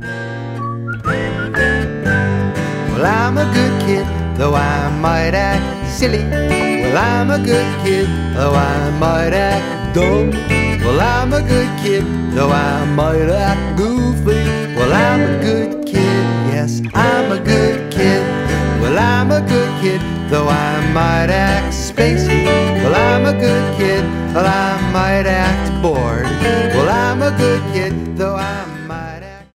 Well, I'm a good kid, though I might act silly. Well, I'm a good kid, though I might act dumb. Well, I'm a good kid, though I might act goofy. Well, I'm a good kid, yes, I'm a good kid. Well, I'm a good kid, though I might act spacey.